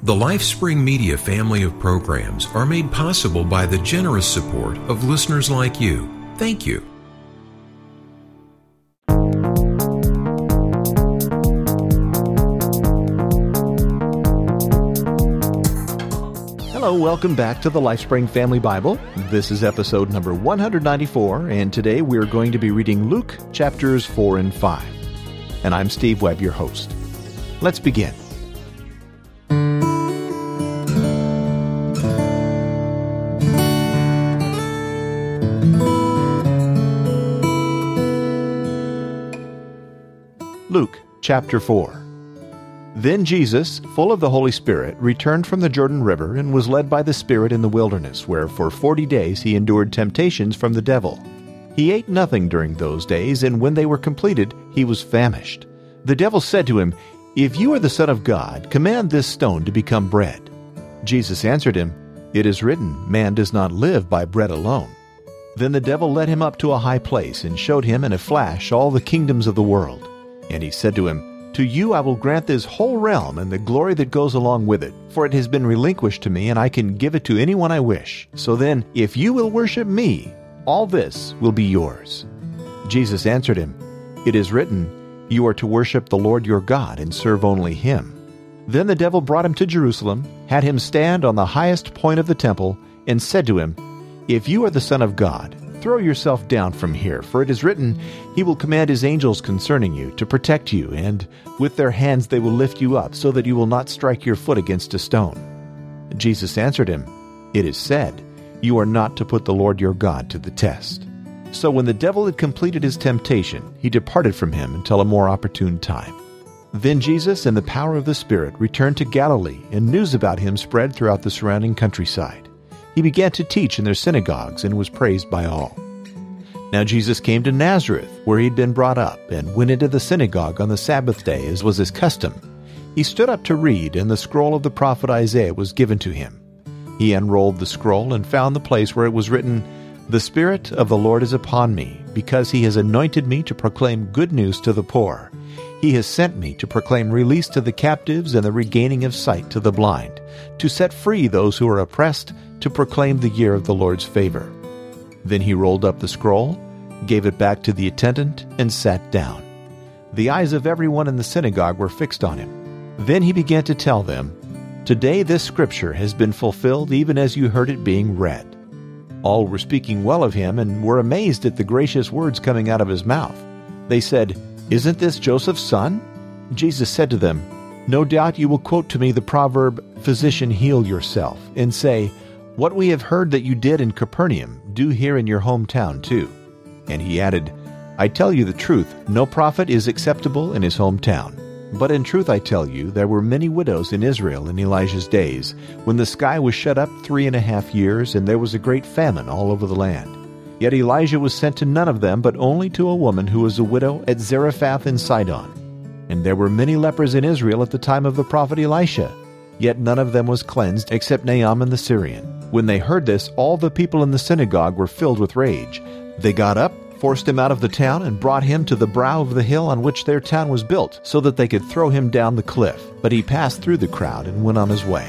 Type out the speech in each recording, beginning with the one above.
The LifeSpring Media family of programs are made possible by the generous support of listeners like you. Thank you. Hello, welcome back to the LifeSpring Family Bible. This is episode number 194, and today we're going to be reading Luke chapters 4 and 5. And I'm Steve Webb, your host. Let's begin. Luke chapter 4. Then Jesus, full of the Holy Spirit, returned from the Jordan River and was led by the Spirit in the wilderness, where for 40 days he endured temptations from the devil. He ate nothing during those days, and when they were completed, he was famished. The devil said to him, "If you are the Son of God, command this stone to become bread." Jesus answered him, "It is written, man does not live by bread alone." Then the devil led him up to a high place and showed him in a flash all the kingdoms of the world. And he said to him, "To you I will grant this whole realm and the glory that goes along with it, for it has been relinquished to me, and I can give it to anyone I wish. So then, if you will worship me, all this will be yours." Jesus answered him, "It is written, you are to worship the Lord your God and serve only him." Then the devil brought him to Jerusalem, had him stand on the highest point of the temple, and said to him, "If you are the Son of God, throw yourself down from here, for it is written, he will command his angels concerning you to protect you, and with their hands they will lift you up, so that you will not strike your foot against a stone." Jesus answered him, "It is said, you are not to put the Lord your God to the test." So when the devil had completed his temptation, he departed from him until a more opportune time. Then Jesus, in the power of the Spirit, returned to Galilee, and news about him spread throughout the surrounding countryside. He began to teach in their synagogues and was praised by all. Now Jesus came to Nazareth, where he had been brought up, and went into the synagogue on the Sabbath day, as was his custom. He stood up to read, and the scroll of the prophet Isaiah was given to him. He unrolled the scroll and found the place where it was written, "The Spirit of the Lord is upon me, because he has anointed me to proclaim good news to the poor. He has sent me to proclaim release to the captives and the regaining of sight to the blind, to set free those who are oppressed, to proclaim the year of the Lord's favor." Then he rolled up the scroll, gave it back to the attendant, and sat down. The eyes of everyone in the synagogue were fixed on him. Then he began to tell them, "Today this scripture has been fulfilled even as you heard it being read." All were speaking well of him and were amazed at the gracious words coming out of his mouth. They said, "Isn't this Joseph's son?" Jesus said to them, "No doubt you will quote to me the proverb, 'Physician, heal yourself,' and say, 'What we have heard that you did in Capernaum, do here in your hometown too.'" And he added, "I tell you the truth, no prophet is acceptable in his hometown. But in truth I tell you, there were many widows in Israel in Elijah's days, when the sky was shut up 3.5 years, and there was a great famine all over the land. Yet Elijah was sent to none of them, but only to a woman who was a widow at Zarephath in Sidon. And there were many lepers in Israel at the time of the prophet Elisha, yet none of them was cleansed except Naaman the Syrian." When they heard this, all the people in the synagogue were filled with rage. They got up, forced him out of the town, and brought him to the brow of the hill on which their town was built, so that they could throw him down the cliff. But he passed through the crowd and went on his way.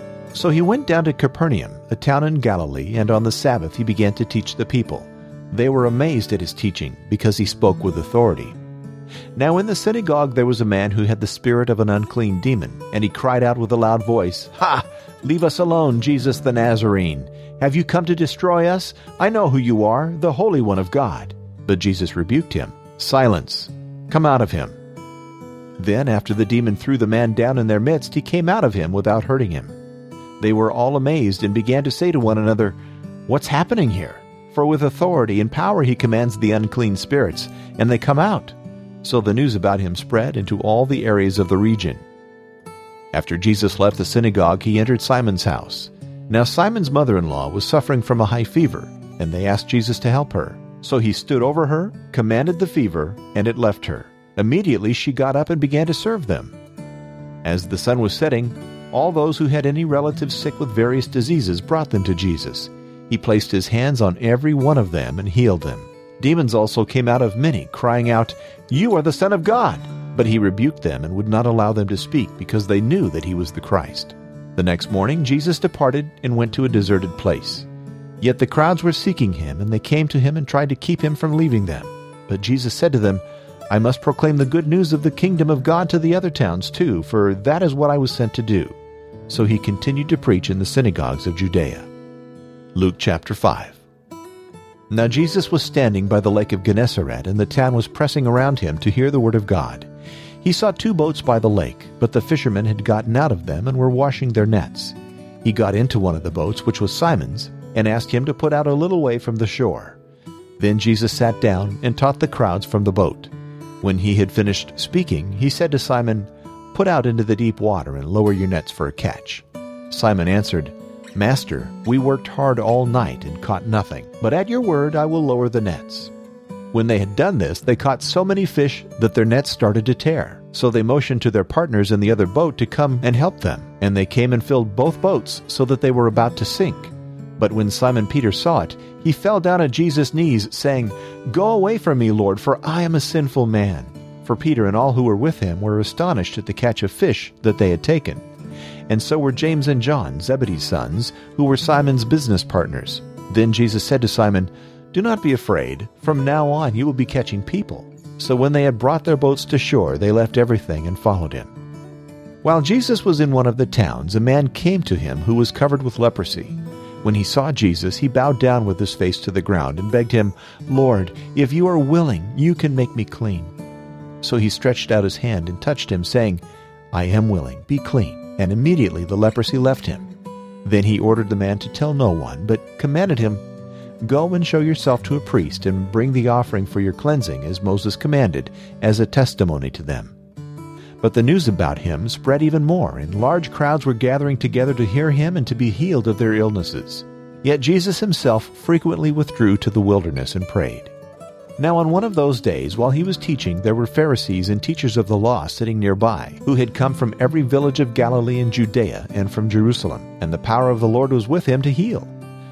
So he went down to Capernaum, a town in Galilee, and on the Sabbath he began to teach the people. They were amazed at his teaching, because he spoke with authority. Now in the synagogue there was a man who had the spirit of an unclean demon, and he cried out with a loud voice, "Ha! Leave us alone, Jesus the Nazarene. Have you come to destroy us? I know who you are, the Holy One of God." But Jesus rebuked him. "Silence! Come out of him." Then, after the demon threw the man down in their midst, he came out of him without hurting him. They were all amazed and began to say to one another, "What's happening here? For with authority and power he commands the unclean spirits, and they come out." So the news about him spread into all the areas of the region. After Jesus left the synagogue, he entered Simon's house. Now Simon's mother-in-law was suffering from a high fever, and they asked Jesus to help her. So he stood over her, commanded the fever, and it left her. Immediately she got up and began to serve them. As the sun was setting, all those who had any relatives sick with various diseases brought them to Jesus. He placed his hands on every one of them and healed them. Demons also came out of many, crying out, "You are the Son of God!" But he rebuked them and would not allow them to speak, because they knew that he was the Christ. The next morning Jesus departed and went to a deserted place. Yet the crowds were seeking him, and they came to him and tried to keep him from leaving them. But Jesus said to them, I must proclaim the good news of the kingdom of God to the other towns too, for that is what I was sent to do. So he continued to preach in the synagogues of Judea. Luke chapter 5. Now Jesus was standing by the lake of Gennesaret, and the town was pressing around him to hear the word of God. He saw 2 boats by the lake, but the fishermen had gotten out of them and were washing their nets. He got into one of the boats, which was Simon's, and asked him to put out a little way from the shore. Then Jesus sat down and taught the crowds from the boat. When he had finished speaking, he said to Simon, Put out into the deep water and lower your nets for a catch. Simon answered, Master, we worked hard all night and caught nothing, but at your word I will lower the nets. When they had done this, they caught so many fish that their nets started to tear. So they motioned to their partners in the other boat to come and help them, and they came and filled both boats so that they were about to sink. But when Simon Peter saw it, he fell down at Jesus' knees, saying, Go away from me, Lord, for I am a sinful man. For Peter and all who were with him were astonished at the catch of fish that they had taken. And so were James and John, Zebedee's sons, who were Simon's business partners. Then Jesus said to Simon, Do not be afraid. From now on you will be catching people. So when they had brought their boats to shore, they left everything and followed him. While Jesus was in one of the towns, a man came to him who was covered with leprosy. When he saw Jesus, he bowed down with his face to the ground and begged him, Lord, if you are willing, you can make me clean. So he stretched out his hand and touched him, saying, I am willing, be clean. And immediately the leprosy left him. Then he ordered the man to tell no one, but commanded him, Go and show yourself to a priest, and bring the offering for your cleansing, as Moses commanded, as a testimony to them. But the news about him spread even more, and large crowds were gathering together to hear him and to be healed of their illnesses. Yet Jesus himself frequently withdrew to the wilderness and prayed. Now on one of those days, while he was teaching, there were Pharisees and teachers of the law sitting nearby, who had come from every village of Galilee and Judea and from Jerusalem, and the power of the Lord was with him to heal.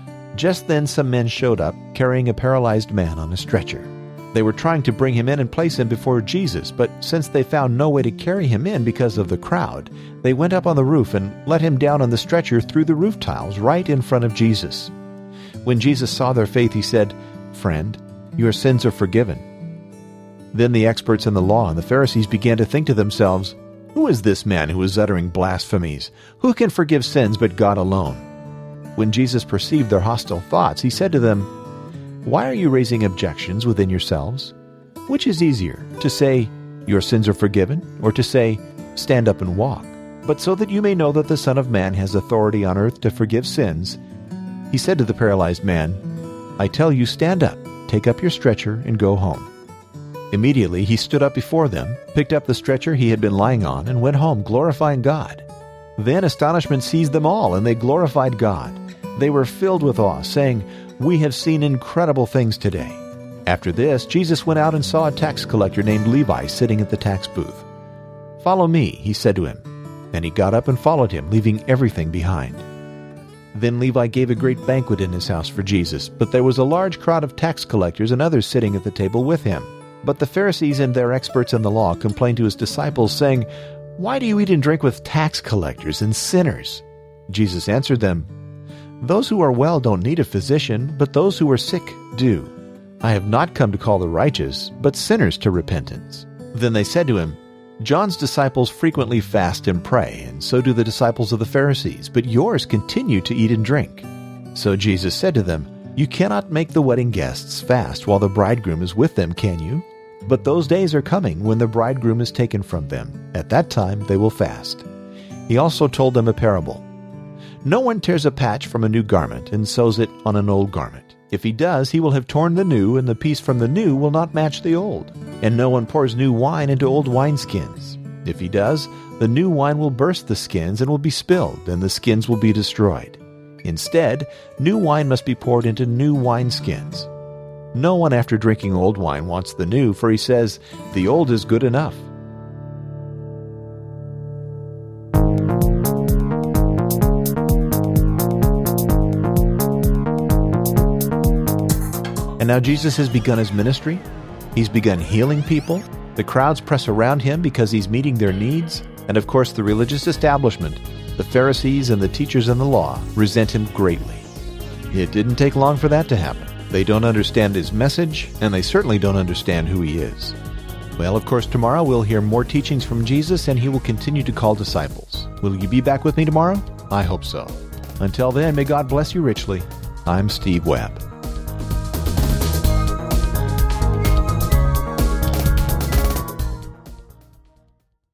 Just then some men showed up, carrying a paralyzed man on a stretcher. They were trying to bring him in and place him before Jesus, but since they found no way to carry him in because of the crowd, they went up on the roof and let him down on the stretcher through the roof tiles right in front of Jesus. When Jesus saw their faith, he said, Friend, your sins are forgiven. Then the experts in the law and the Pharisees began to think to themselves, Who is this man who is uttering blasphemies? Who can forgive sins but God alone? When Jesus perceived their hostile thoughts, he said to them, Why are you raising objections within yourselves? Which is easier, to say, Your sins are forgiven, or to say, Stand up and walk? But so that you may know that the Son of Man has authority on earth to forgive sins, he said to the paralyzed man, I tell you, stand up, take up your stretcher, and go home. Immediately he stood up before them, picked up the stretcher he had been lying on, and went home, glorifying God. Then astonishment seized them all, and they glorified God. They were filled with awe, saying, We have seen incredible things today. After this, Jesus went out and saw a tax collector named Levi sitting at the tax booth. Follow me, he said to him. And he got up and followed him, leaving everything behind. Then Levi gave a great banquet in his house for Jesus, but there was a large crowd of tax collectors and others sitting at the table with him. But the Pharisees and their experts in the law complained to his disciples, saying, Why do you eat and drink with tax collectors and sinners? Jesus answered them, Those who are well don't need a physician, but those who are sick do. I have not come to call the righteous, but sinners to repentance. Then they said to him, John's disciples frequently fast and pray, and so do the disciples of the Pharisees, but yours continue to eat and drink. So Jesus said to them, You cannot make the wedding guests fast while the bridegroom is with them, can you? But those days are coming when the bridegroom is taken from them. At that time they will fast. He also told them a parable. No one tears a patch from a new garment and sews it on an old garment. If he does, he will have torn the new, and the piece from the new will not match the old. And no one pours new wine into old wineskins. If he does, the new wine will burst the skins and will be spilled, and the skins will be destroyed. Instead, new wine must be poured into new wineskins. No one after drinking old wine wants the new, for he says, The old is good enough. And now Jesus has begun his ministry. He's begun healing people. The crowds press around him because he's meeting their needs. And of course, the religious establishment The Pharisees and the teachers in the law resent him greatly. It didn't take long for that to happen. They don't understand his message, and they certainly don't understand who he is. Well, of course, tomorrow we'll hear more teachings from Jesus, and he will continue to call disciples. Will you be back with me tomorrow? I hope so. Until then, may God bless you richly. I'm Steve Webb.